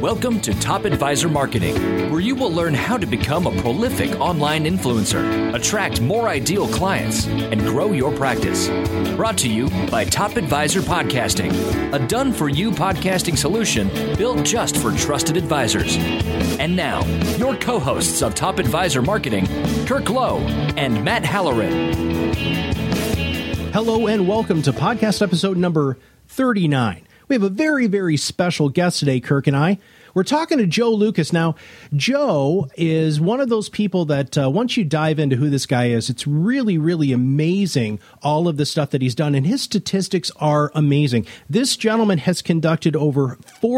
Welcome to Top Advisor Marketing, where you will learn how to become a prolific online influencer, attract more ideal clients, and grow your practice. Brought to you by Top Advisor Podcasting, a done-for-you podcasting solution built just for trusted advisors. And now, your co-hosts of Top Advisor Marketing, Kirk Lowe and Matt Halloran. Hello and welcome to podcast episode number 39. We have a very, very special guest today, Kirk and I. We're talking to Joe Lucas. Now, Joe is one of those people that once you dive into who this guy is, it's really, really amazing, all of the stuff that he's done. And his statistics are amazing. This gentleman has conducted over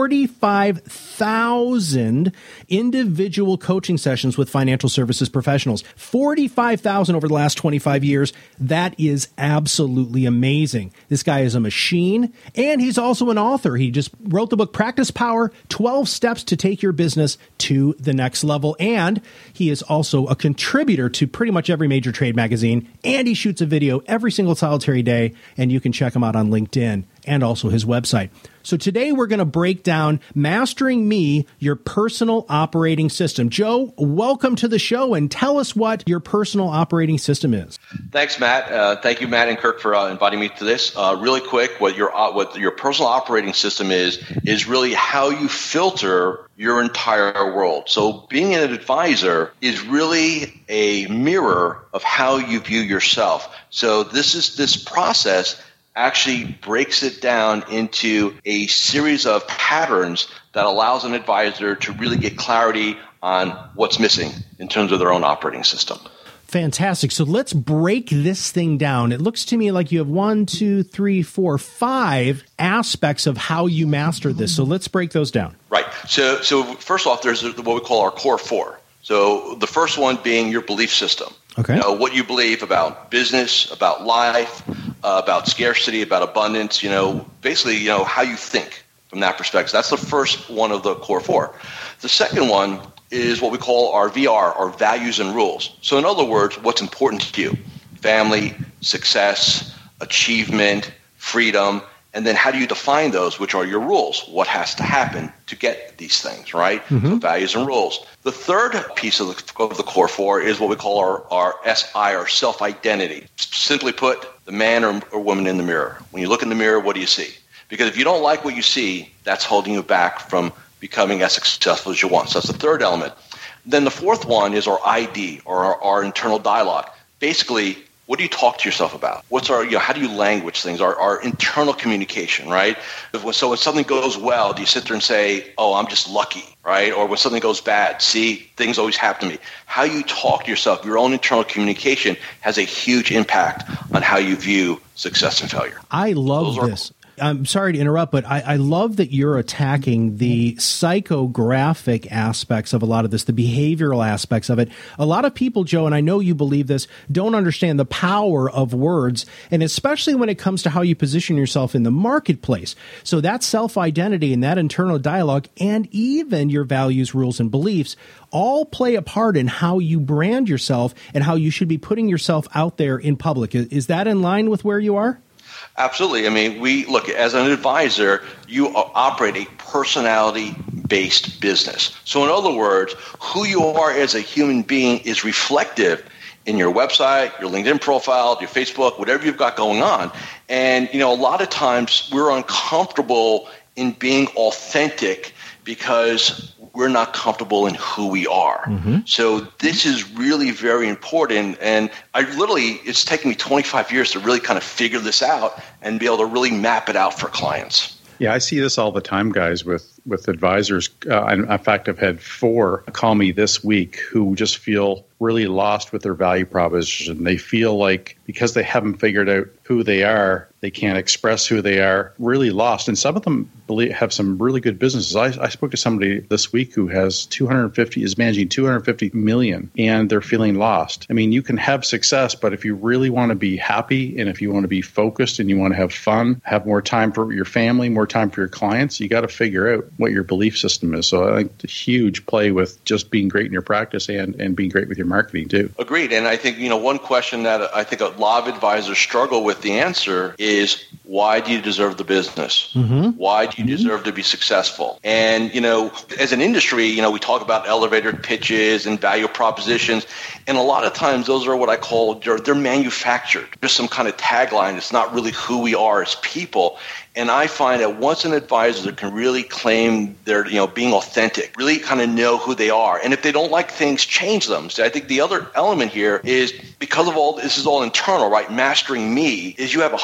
45,000 individual coaching sessions with financial services professionals. 45,000 over the last 25 years. That is absolutely amazing. This guy is a machine, and he's also an author. He just wrote the book Practice Power, 12 Steps to Take Your Business to the Next Level. And he is also a contributor to pretty much every major trade magazine. And he shoots a video every single solitary day. And you can check him out on LinkedIn and also his website. So today we're going to break down Mastering Me, Your Personal Operating System. Joe, welcome to the show and tell us what your personal operating system is. Thanks, Matt. Thank you, Matt and Kirk, for inviting me to this. Really quick, what your personal operating system is really how you filter your entire world. So being an advisor is really a mirror of how you view yourself. So this process actually breaks it down into a series of patterns that allows an advisor to really get clarity on what's missing in terms of their own operating system. Fantastic. So let's break this thing down. It looks to me like you have 5 aspects of how you master this. So let's break those down. Right. So first off, there's what we call our core four. So the first one being your belief system. Okay. What you believe about business, about life, about scarcity, about abundance, basically, how you think from that perspective. That's the first one of the core four. The second one is what we call our VR, our values and rules. So in other words, what's important to you? Family, success, achievement, freedom, and then how do you define those, which are your rules? What has to happen to get these things, right? Mm-hmm. So values and rules. The third piece of the core four is what we call our SI, our self-identity. Simply put, the man or woman in the mirror. When you look in the mirror, what do you see? Because if you don't like what you see, that's holding you back from becoming as successful as you want. So that's the third element. Then the fourth one is our ID, or our internal dialogue. Basically, what do you talk to yourself about? What's how do you language things? Our internal communication, right? So when something goes well, do you sit there and say, oh, I'm just lucky, right? Or when something goes bad, see, things always happen to me. How you talk to yourself, your own internal communication has a huge impact on how you view success and failure. I love this. I'm sorry to interrupt, but I love that you're attacking the psychographic aspects of a lot of this, the behavioral aspects of it. A lot of people, Joe, and I know you believe this, don't understand the power of words, and especially when it comes to how you position yourself in the marketplace. So that self-identity and that internal dialogue and even your values, rules, and beliefs all play a part in how you brand yourself and how you should be putting yourself out there in public. Is that in line with where you are? Absolutely. I mean, we look, as an advisor, you operate a personality-based business. So in other words, who you are as a human being is reflective in your website, your LinkedIn profile, your Facebook, whatever you've got going on. And, a lot of times we're uncomfortable in being authentic because we're not comfortable in who we are. Mm-hmm. So this is really very important. And it's taken me 25 years to really kind of figure this out and be able to really map it out for clients. Yeah, I see this all the time, guys, with advisors. In fact, I've had 4 call me this week who just feel really lost with their value proposition. They feel like because they haven't figured out who they are, they can't express who they are, really lost. And some of them have some really good businesses. I spoke to somebody this week who is managing 250 million, and they're feeling lost. I mean, you can have success, but if you really want to be happy and if you want to be focused and you want to have fun, have more time for your family, more time for your clients, you got to figure out what your belief system is. So I think the huge play with just being great in your practice and being great with your marketing too. Agreed. And I think, one question that I think a lot of advisors struggle with the answer is, Why do you deserve the business? Why do you deserve to be successful? And, as an industry, we talk about elevator pitches and value propositions. And a lot of times those are what I call, they're manufactured. There's some kind of tagline. It's not really who we are as people. And I find that once an advisor can really claim their, being authentic, really kind of know who they are. And if they don't like things, change them. So I think the other element here is because of all, this is all internal, right? Mastering me is you have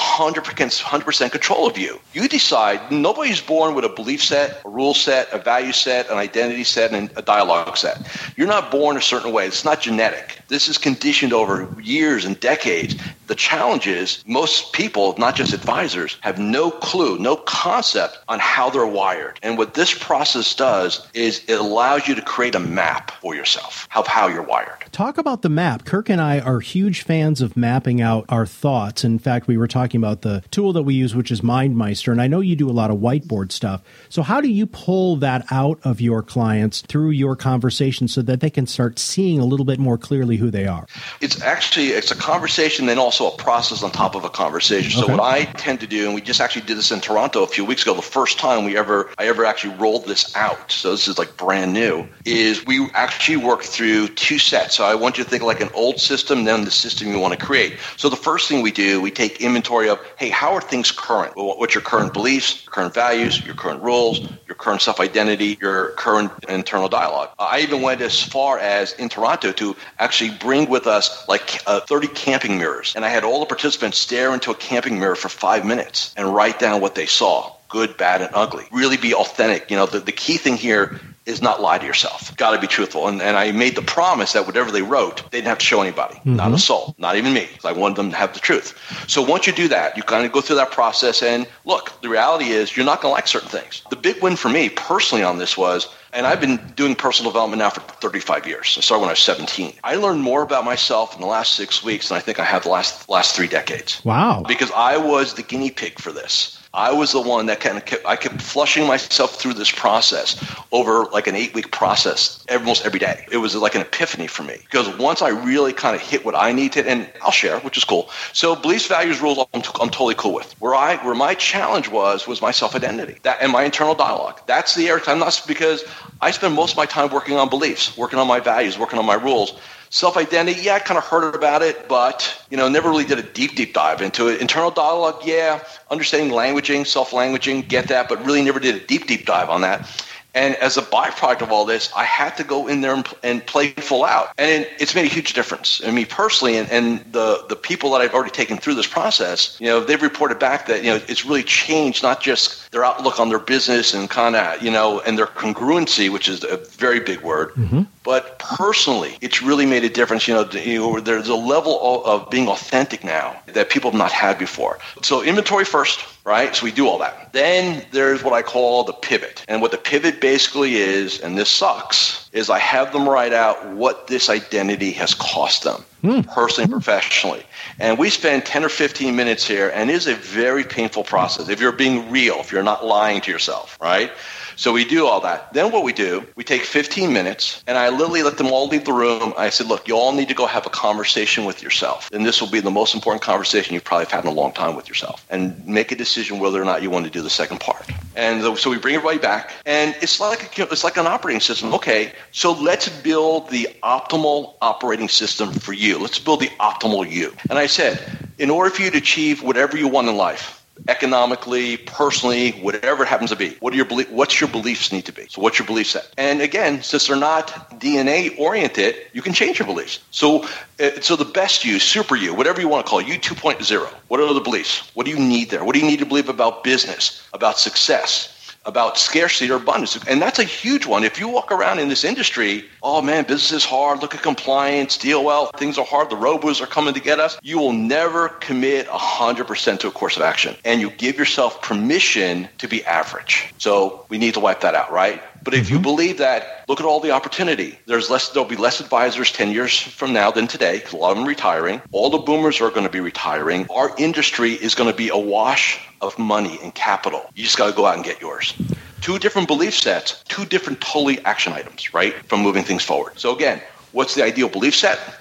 100% control of you. You decide. Nobody's born with a belief set, a rule set, a value set, an identity set, and a dialogue set. You're not born a certain way. It's not genetic. This is conditioned over years and decades. The challenge is most people, not just advisors, have no clue, no concept on how they're wired. And what this process does is it allows you to create a map for yourself of how you're wired. Talk about the map. Kirk and I are huge fans of mapping out our thoughts. In fact, we were talking about the tool that we use, which is MindMeister, and I know you do a lot of whiteboard stuff. So how do you pull that out of your clients through your conversation so that they can start seeing a little bit more clearly who they are? It's a conversation and also a process on top of a conversation. Okay. So what I tend to do, and we just actually did this in Toronto a few weeks ago, the first time I ever actually rolled this out, so this is like brand new, is we actually work through two sets. So I want you to think like an old system, then the system you want to create. So the first thing we do, we take inventory of, hey, how are things current? What's your current beliefs, your current values, your current rules, your current self-identity, your current internal dialogue. I even went as far as in Toronto to actually bring with us like 30 camping mirrors. And I had all the participants stare into a camping mirror for 5 minutes and write down what they saw, good, bad, and ugly. Really be authentic. The key thing here is not lie to yourself. Got to be truthful. And I made the promise that whatever they wrote, they didn't have to show anybody, not a soul, not even me. I wanted them to have the truth. So once you do that, you kind of go through that process. And look, the reality is you're not going to like certain things. The big win for me personally on this was, and I've been doing personal development now for 35 years. I started when I was 17. I learned more about myself in the last 6 weeks than I think I have the last 3 decades. Wow. Because I was the guinea pig for this. I was the one that I kept flushing myself through this process over like an 8-week process almost every day. It was like an epiphany for me because once I really kind of hit what I needed, and I'll share, which is cool. So beliefs, values, rules, I'm totally cool with. Where my challenge was my self-identity and my internal dialogue. That's the area. I'm not, because I spend most of my time working on beliefs, working on my values, working on my rules. Self-identity, yeah, I kind of heard about it, but, never really did a deep dive into it. Internal dialogue, yeah, understanding languaging, self-languaging, get that, but really never did a deep dive on that. And as a byproduct of all this, I had to go in there and play full out. And it's made a huge difference. I mean, personally, and the people that I've already taken through this process, they've reported back that, it's really changed not just their outlook on their business and kind of, and their congruency, which is a very big word, but personally, it's really made a difference. There's a level of being authentic now that people have not had before. So inventory first, right? So we do all that. Then there's what I call the pivot. And what the pivot basically is, and this sucks, is I have them write out what this identity has cost them, personally and professionally. And we spend 10 or 15 minutes here, and it is a very painful process if you're being real, if you're not lying to yourself, right? So we do all that. Then what we do, we take 15 minutes, and I literally let them all leave the room. I said, look, you all need to go have a conversation with yourself. And this will be the most important conversation you've probably had in a long time with yourself. And make a decision whether or not you want to do the second part. And so we bring everybody back, and it's like an operating system. Okay, so let's build the optimal operating system for you. Let's build the optimal you. And I said, in order for you to achieve whatever you want in life, economically, personally, whatever it happens to be, what's your beliefs need to be? So what's your belief set? And again, since they're not DNA oriented, you can change your beliefs. So the best you, super you, whatever you want to call it, you 2.0, what are the beliefs? What do you need there? What do you need to believe about business, about success, about scarcity or abundance? And that's a huge one. If you walk around in this industry, oh man, business is hard, look at compliance, deal well, things are hard, the robos are coming to get us, you will never commit 100% to a course of action. And you give yourself permission to be average. So we need to wipe that out, right? But if you believe that, look at all the opportunity. There'll be less advisors 10 years from now than today, because a lot of them are retiring. All the boomers are going to be retiring. Our industry is going to be awash of money and capital. You just got to go out and get yours. 2 different belief sets, 2 different totally action items, right, from moving things forward. So again, what's the ideal belief set?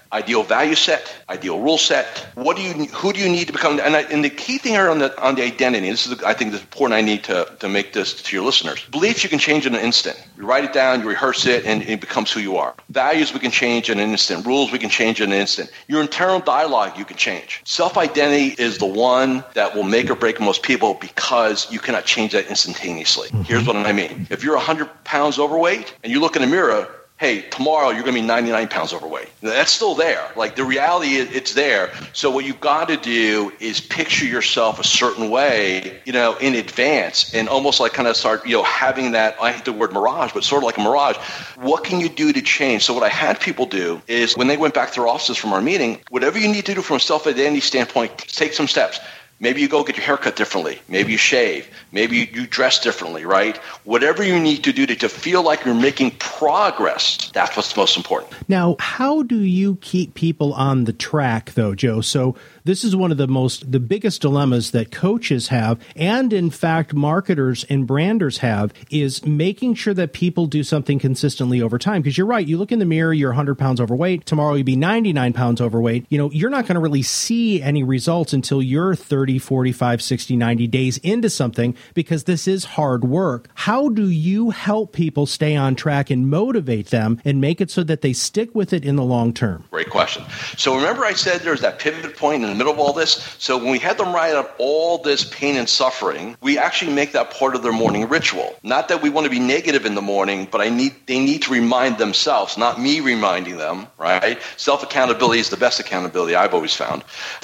ideal value set, ideal rule set. Who do you need to become? And the key thing here on the identity, this is, I think, this is important. I need to make this to your listeners. Beliefs you can change in an instant. You write it down, you rehearse it, and it becomes who you are. Values we can change in an instant. Rules we can change in an instant. Your internal dialogue you can change. Self-identity is the one that will make or break most people because you cannot change that instantaneously. Here's what I mean. If you're 100 pounds overweight and you look in the mirror, hey, tomorrow you're going to be 99 pounds overweight. That's still there. Like, the reality is it's there. So what you've got to do is picture yourself a certain way, in advance, and almost like kind of start, having that, I hate the word mirage, but sort of like a mirage. What can you do to change? So what I had people do is when they went back to their offices from our meeting, whatever you need to do from a self-identity standpoint, take some steps. Maybe you go get your hair cut differently. Maybe you shave. Maybe you dress differently, right? Whatever you need to do to feel like you're making progress, that's what's most important. Now, how do you keep people on the track, though, Joe? So this is one of the biggest dilemmas that coaches have, and in fact, marketers and branders have, is making sure that people do something consistently over time. Because you're right, you look in the mirror, you're 100 pounds overweight. Tomorrow you'll be 99 pounds overweight. You're not going to really see any results until you're 30, 45, 60, 90 days into something, because this is hard work. How do you help people stay on track and motivate them and make it so that they stick with it in the long term? Great question. So remember I said there's that pivot point in the middle of all this? So when we had them write out all this pain and suffering, we actually make that part of their morning ritual. Not that we want to be negative in the morning, but they need to remind themselves, not me reminding them, right? Self-accountability is the best accountability I've always found.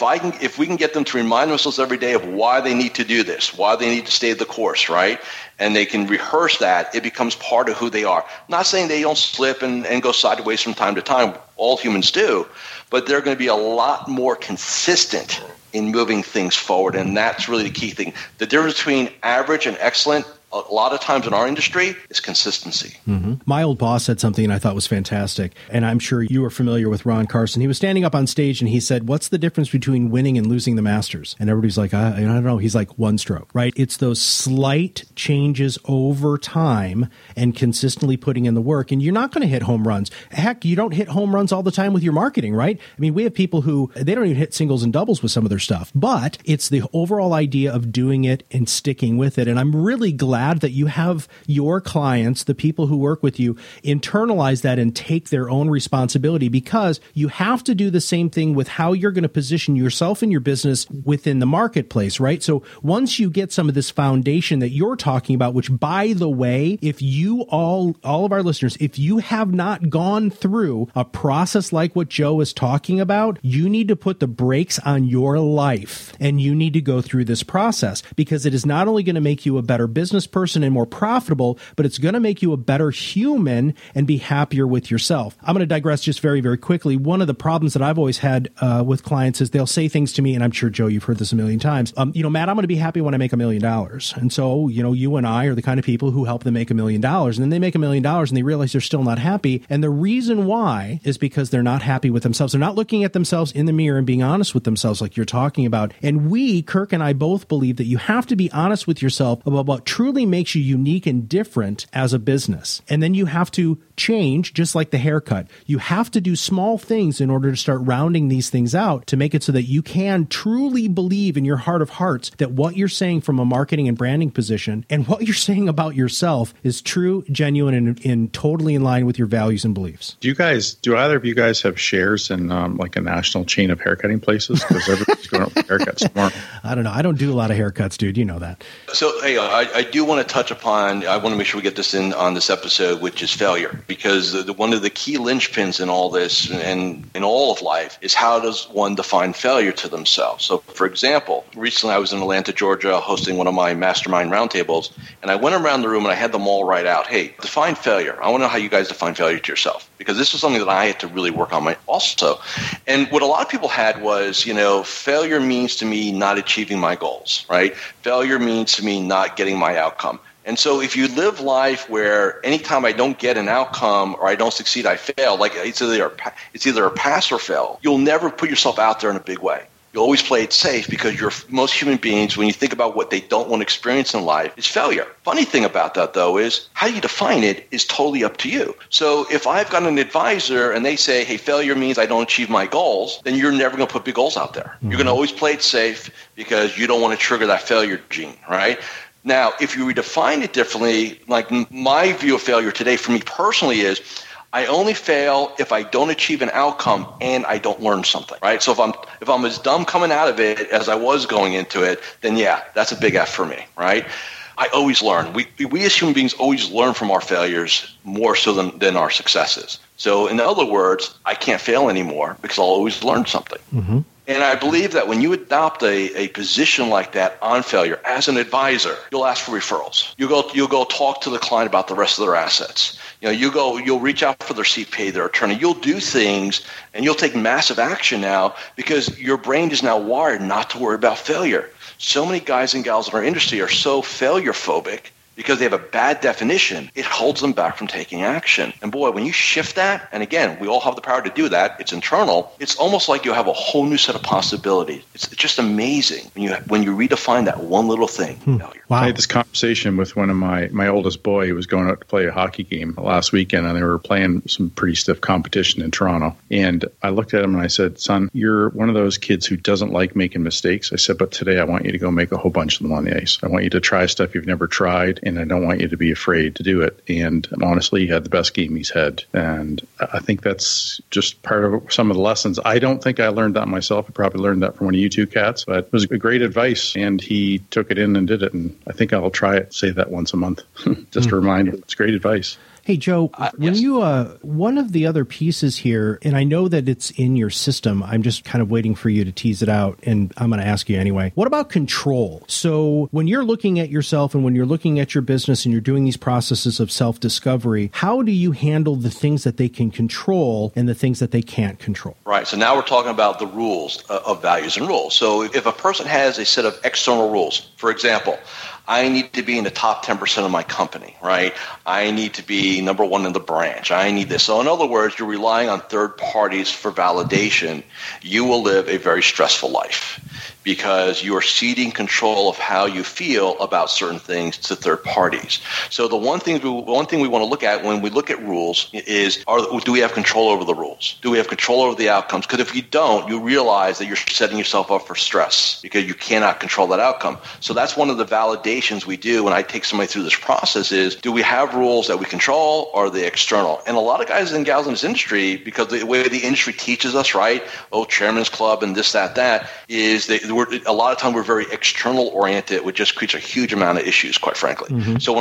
If we can get them to remind themselves every day of why they need to do this, why they need to stay the course, right? And they can rehearse that, it becomes part of who they are. I'm not saying they don't slip and go sideways from time to time. All humans do. But they're going to be a lot more consistent in moving things forward. And that's really the key thing. The difference between average and excellent, a lot of times in our industry, is consistency. Mm-hmm. My old boss said something I thought was fantastic, and I'm sure you are familiar with Ron Carson. He was standing up on stage and he said, "What's the difference between winning and losing the Masters?" And everybody's like, I don't know. He's like, one stroke, right? It's those slight changes over time and consistently putting in the work. And you're not going to hit home runs. Heck, you don't hit home runs all the time with your marketing, right? I mean, we have people who, they don't even hit singles and doubles with some of their stuff, but it's the overall idea of doing it and sticking with it. And I'm really glad that you have your clients, the people who work with you, internalize that and take their own responsibility, because you have to do the same thing with how you're going to position yourself and your business within the marketplace, right? So once you get some of this foundation that you're talking about, which, by the way, if you all of our listeners, if you have not gone through a process like what Joe is talking about, you need to put the brakes on your life and you need to go through this process, because it is not only going to make you a better business person and more profitable, but it's going to make you a better human and be happier with yourself. I'm going to digress just very, very quickly. One of the problems that I've always had with clients is they'll say things to me, and I'm sure, Joe, you've heard this a million times. Matt, I'm going to be happy when I make $1 million. And so, you and I are the kind of people who help them make $1 million. And then they make $1 million and they realize they're still not happy. And the reason why is because they're not happy with themselves. They're not looking at themselves in the mirror and being honest with themselves like you're talking about. And we, Kirk and I, both believe that you have to be honest with yourself about what truly makes you unique and different as a business. And then you have to change, just like the haircut. You have to do small things in order to start rounding these things out to make it so that you can truly believe in your heart of hearts that what you're saying from a marketing and branding position and what you're saying about yourself is true, genuine, and totally in line with your values and beliefs. Do either of you guys have shares in like a national chain of haircutting places? Because everybody's going up for haircuts tomorrow. I don't know. I don't do a lot of haircuts, dude. You know that. So, hey, I do want to touch upon, I want to make sure we get this in on this episode, which is failure. Because one of the key linchpins in all this and in all of life is, how does one define failure to themselves? So, for example, recently I was in Atlanta, Georgia, hosting one of my mastermind roundtables, and I went around the room and I had them all write out, hey, define failure. I want to know how you guys define failure to yourself, because this was something that I had to really work on also. And what a lot of people had was, failure means to me not achieving my goals, right? Failure means to me not getting my outcome. And so if you live life where anytime I don't get an outcome or I don't succeed, I fail, like it's either a pass or fail, you'll never put yourself out there in a big way. You always play it safe because most human beings, when you think about what they don't want to experience in life, is failure. Funny thing about that, though, is how you define it is totally up to you. So if I've got an advisor and they say, hey, failure means I don't achieve my goals, then you're never going to put big goals out there. You're going to always play it safe because you don't want to trigger that failure gene, right? Now, if you redefine it differently, like my view of failure today for me personally is I only fail if I don't achieve an outcome and I don't learn something, right? So if I'm as dumb coming out of it as I was going into it, then yeah, that's a big F for me, right? I always learn. We as human beings always learn from our failures more so than our successes. So in other words, I can't fail anymore because I'll always learn something. Mm-hmm. And I believe that when you adopt a position like that on failure as an advisor, you'll ask for referrals. You'll go talk to the client about the rest of their assets. You'll reach out for their CPA, their attorney. You'll do things and you'll take massive action now because your brain is now wired not to worry about failure. So many guys and gals in our industry are so failure phobic because they have a bad definition, it holds them back from taking action. And boy, when you shift that, and again, we all have the power to do that, it's internal, it's almost like you have a whole new set of possibilities. It's just amazing when you redefine that one little thing. Wow. I had this conversation with one of my oldest boy who was going out to play a hockey game last weekend, and they were playing some pretty stiff competition in Toronto. And I looked at him and I said, son, you're one of those kids who doesn't like making mistakes. I said, but today I want you to go make a whole bunch of them on the ice. I want you to try stuff you've never tried. And I don't want you to be afraid to do it. And honestly, he had the best game he's had. And I think that's just part of some of the lessons. I don't think I learned that myself. I probably learned that from one of you two cats, but it was a great advice. And he took it in and did it. And I think I'll try it, say that once a month, just a reminder. It's great advice. Hey, Joe, when you one of the other pieces here, and I know that it's in your system, I'm just kind of waiting for you to tease it out, and I'm going to ask you anyway. What about control? So when you're looking at yourself and when you're looking at your business and you're doing these processes of self-discovery, how do you handle the things that they can control and the things that they can't control? Right. So now we're talking about the rules of values and rules. So if a person has a set of external rules, for example, I need to be in the top 10% of my company, right? I need to be number one in the branch. I need this. So in other words, you're relying on third parties for validation. You will live a very stressful life because you are ceding control of how you feel about certain things to third parties. So the one thing we want to look at when we look at rules is, do we have control over the rules? Do we have control over the outcomes? Because if you don't, you realize that you're setting yourself up for stress because you cannot control that outcome. So that's one of the validations we do when I take somebody through this process is, do we have rules that we control or are they external? And a lot of guys and gals in this industry, because the way the industry teaches us, right? Chairman's club and this, that, is a lot of times we're very external oriented, which just creates a huge amount of issues, quite frankly. Mm-hmm. So when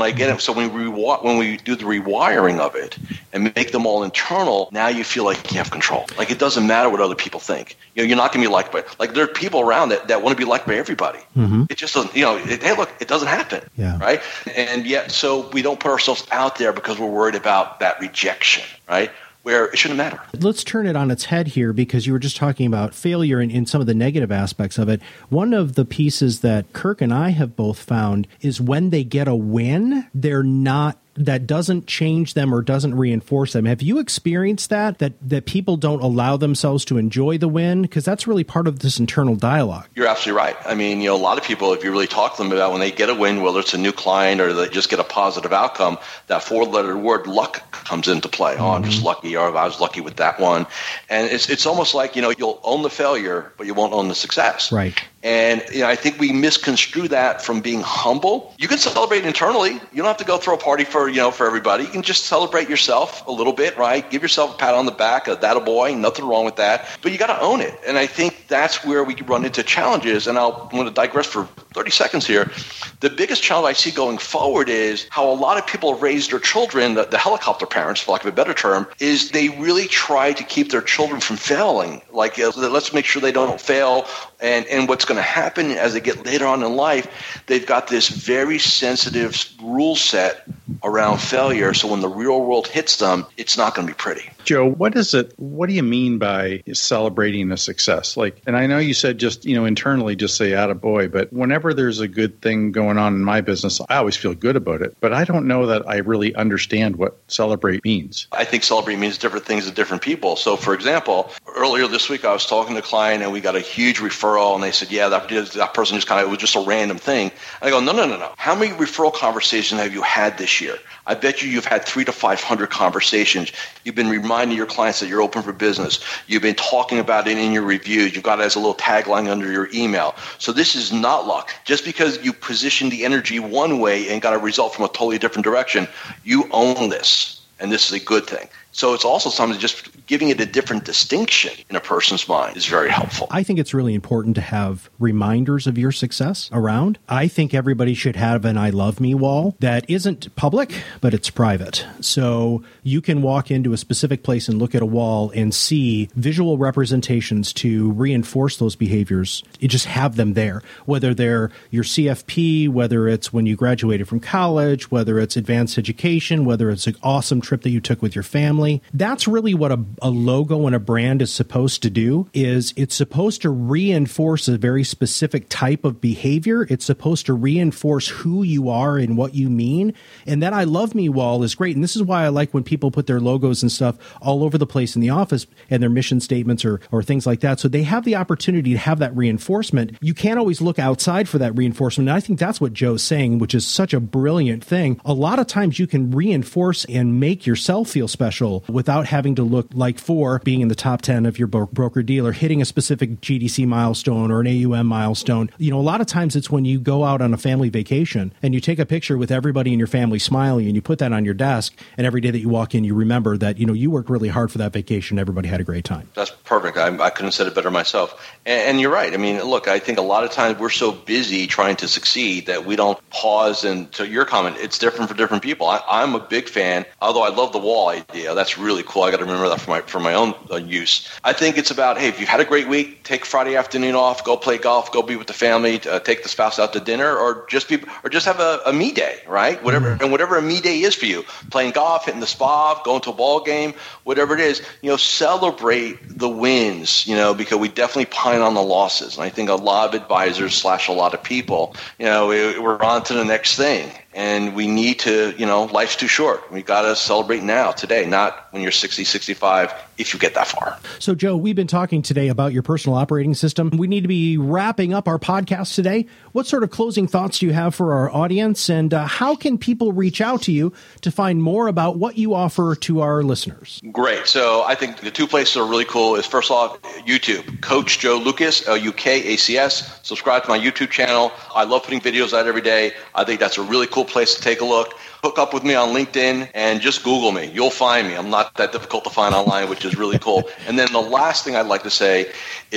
we do the rewiring of it and make them all internal, now you feel like you have control. Like it doesn't matter what other people think. You're not going to be liked by, like there are people around that want to be liked by everybody. Mm-hmm. It just doesn't, hey, look, it doesn't happen, right? And yet, so we don't put ourselves out there because we're worried about that rejection, right? Where it shouldn't matter. Let's turn it on its head here because you were just talking about failure and some of the negative aspects of it. One of the pieces that Kirk and I have both found is when they get a win, that doesn't change them or doesn't reinforce them. Have you experienced that people don't allow themselves to enjoy the win? Because that's really part of this internal dialogue. You're absolutely right. I mean, a lot of people, if you really talk to them about when they get a win, whether it's a new client or they just get a positive outcome, that four-letter word luck comes into play. Mm-hmm. Oh, I'm just lucky, or I was lucky with that one. And it's almost like, you'll own the failure, but you won't own the success. Right. And I think we misconstrue that from being humble. You can celebrate internally. You don't have to go throw a party for everybody. You can just celebrate yourself a little bit, right? Give yourself a pat on the back, that a boy, nothing wrong with that. But you got to own it. And I think that's where we run into challenges. And I'm going to digress for 30 seconds here. The biggest challenge I see going forward is how a lot of people raise their children, the helicopter parents, for lack of a better term, is they really try to keep their children from failing. Like, let's make sure they don't fail. And what's going to happen as they get later on in life, they've got this very sensitive rule set around failure. So when the real world hits them, it's not going to be pretty. Joe, what do you mean by celebrating a success? And I know you said just, internally just say attaboy, but whenever whenever there's a good thing going on in my business, I always feel good about it. But I don't know that I really understand what celebrate means. I think celebrate means different things to different people. So, for example, earlier this week I was talking to a client and we got a huge referral, and they said, yeah, that person just it was just a random thing. And I go, no. How many referral conversations have you had this year? I bet you've had 300 to 500 conversations. You've been reminding your clients that you're open for business. You've been talking about it in your reviews. You've got it as a little tagline under your email. So this is not luck. Just because you position the energy one way and got a result from a totally different direction, you own this, and this is a good thing. So it's also something just giving it a different distinction in a person's mind is very helpful. I think it's really important to have reminders of your success around. I think everybody should have an I love me wall that isn't public, but it's private. So you can walk into a specific place and look at a wall and see visual representations to reinforce those behaviors. You just have them there, whether they're your CFP, whether it's when you graduated from college, whether it's advanced education, whether it's an awesome trip that you took with your family. That's really what a logo and a brand is supposed to do. Is it's supposed to reinforce a very specific type of behavior. It's supposed to reinforce who you are and what you mean. And that I love me wall is great. And this is why I like when people put their logos and stuff all over the place in the office and their mission statements or things like that. So they have the opportunity to have that reinforcement. You can't always look outside for that reinforcement. And I think that's what Joe's saying, which is such a brilliant thing. A lot of times you can reinforce and make yourself feel special without having to look like for being in the top 10 of your broker dealer, hitting a specific GDC milestone or an AUM milestone. You know, a lot of times it's when you go out on a family vacation and you take a picture with everybody in your family smiling and you put that on your desk, and every day that you walk in, you remember that, you know, you worked really hard for that vacation. Everybody had a great time. That's perfect. I couldn't have said it better myself. And you're right. I mean, look, I think a lot of times we're so busy trying to succeed that we don't pause. And to your comment, it's different for different people. I'm a big fan, although I love the wall idea. That's really cool. I got to remember that for my own use. I think it's about, hey, if you've had a great week, take Friday afternoon off, go play golf, go be with the family, take the spouse out to dinner, or just have a me day, right? Whatever a me day is for you, playing golf, hitting the spa, going to a ball game, whatever it is, you know, celebrate the wins, you know, because we definitely pine on the losses. And I think a lot of advisors / a lot of people, you know, we're on to the next thing. And we need to, you know, life's too short. We got to celebrate now, today, not when you're 60, 65, if you get that far. So, Joe, we've been talking today about your personal operating system. We need to be wrapping up our podcast today. What sort of closing thoughts do you have for our audience? And how can people reach out to you to find more about what you offer to our listeners? Great. So I think the two places are really cool is, first off, YouTube, Coach Joe Lukacs, Lukacs. Subscribe to my YouTube channel. I love putting videos out every day. I think that's a really cool place to take a look. Hook up with me on LinkedIn and just Google me. You'll find me. I'm not that difficult to find online, which is really cool. And then the last thing I'd like to say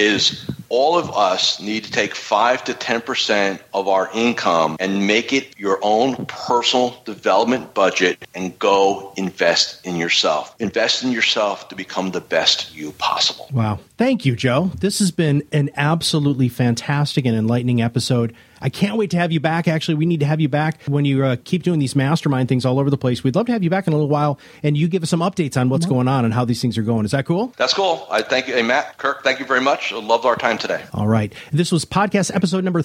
is all of us need to take 5 to 10% of our income and make it your own personal development budget and go invest in yourself. Invest in yourself to become the best you possible. Wow. Thank you, Joe. This has been an absolutely fantastic and enlightening episode. I can't wait to have you back. Actually, we need to have you back when you keep doing these mastermind things all over the place. We'd love to have you back in a little while, and you give us some updates on what's going on and how these things are going. Is that cool? That's cool. I thank you. Hey, Matt, Kirk, thank you very much. I loved our time today. All right. This was podcast episode number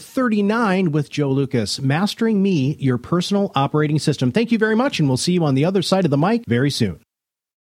39 with Joe Lukacs, Mastering Me, Your Personal Operating System. Thank you very much, and we'll see you on the other side of the mic very soon.